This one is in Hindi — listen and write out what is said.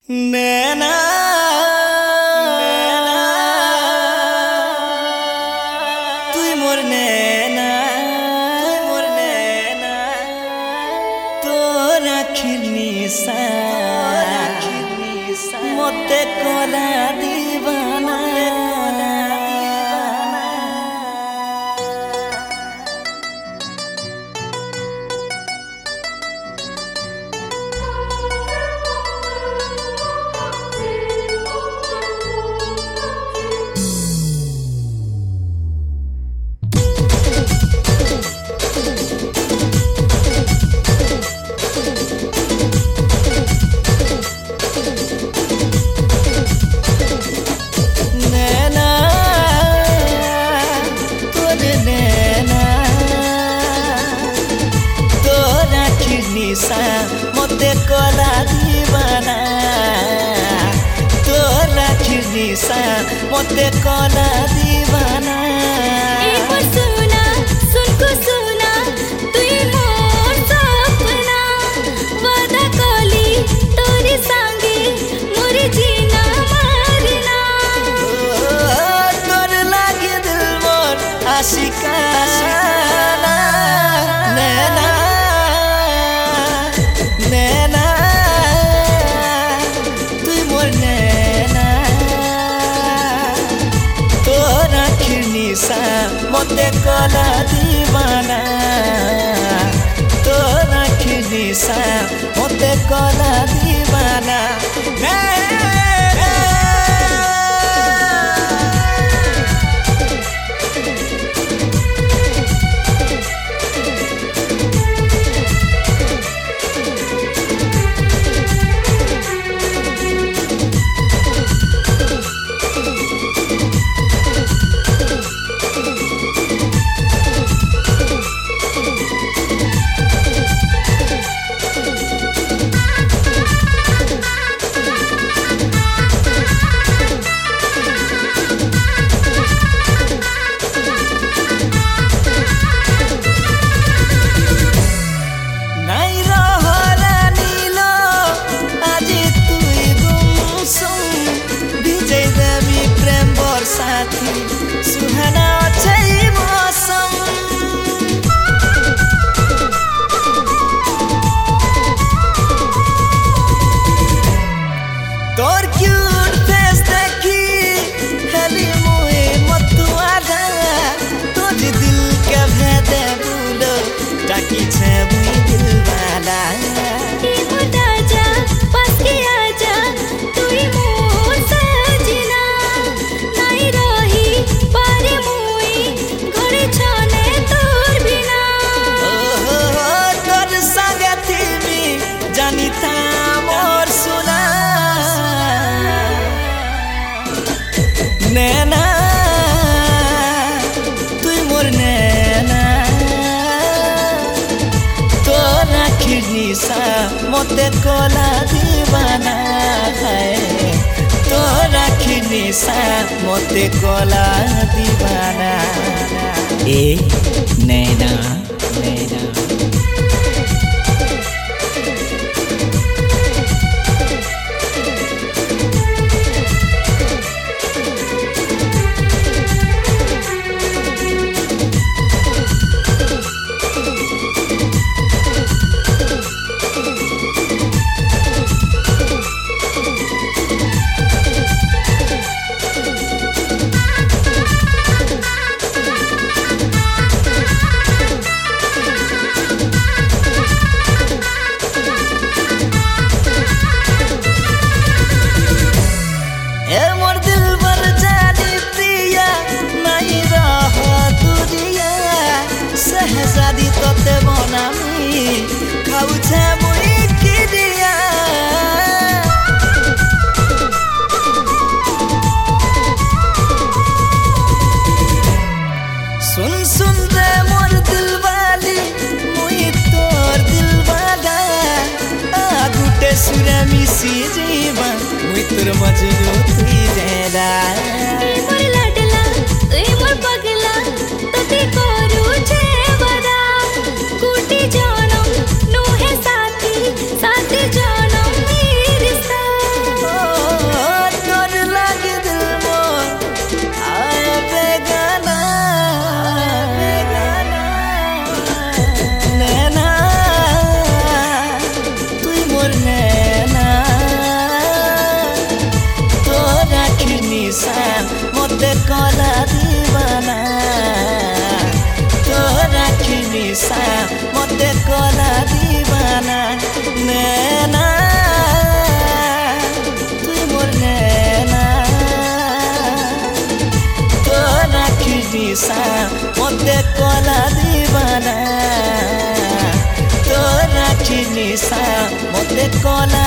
नैना तुई मोर नैना तोर आँखिर निशा मते करा दीवाना। मते कला दीवाना तोर आँखिर निशा मते कला दीवाना। सुना सुनको सुना तुई मोर सपना वादा कली तोरी संगे मोर जीना मारना। तोर लागे दिल मोर आशिकाना। नैना नैना तुई मोर नैना तोर आँखिर निशा मते कला दीवाना तोर आँखिर निशा मते कला दीवाना। सुहाना छै मौसम तोर क्यूट फेस देखी हेली मुए मतुआदा तोर दिल के भेदे बुलो टाकी छे मुई दिल वाला। नैना तुई मोर नैना तोर आँखिर निशा मते कला दीवाना है तोर आँखिर निशा मते कला दीवाना। ए नैना नैना शहजादी तोते बनामी खाऊ छे मुई किरिया। सुन सुन रे मोर दिल वाली मुई तोर दिल वाला आगुटे सुरे मिसी जीवा मुई तोर मजनू थी जेदा। मोर लाडला तुई मोर पगला तोते करू छे बड़ा कुटी जानम नु है साथी साथी जानम। निशा मते कला दीवाना नैना तुई मोर नैना तोर आखिर निशा मते कला दीवाना तोर आखिर निशा मते कला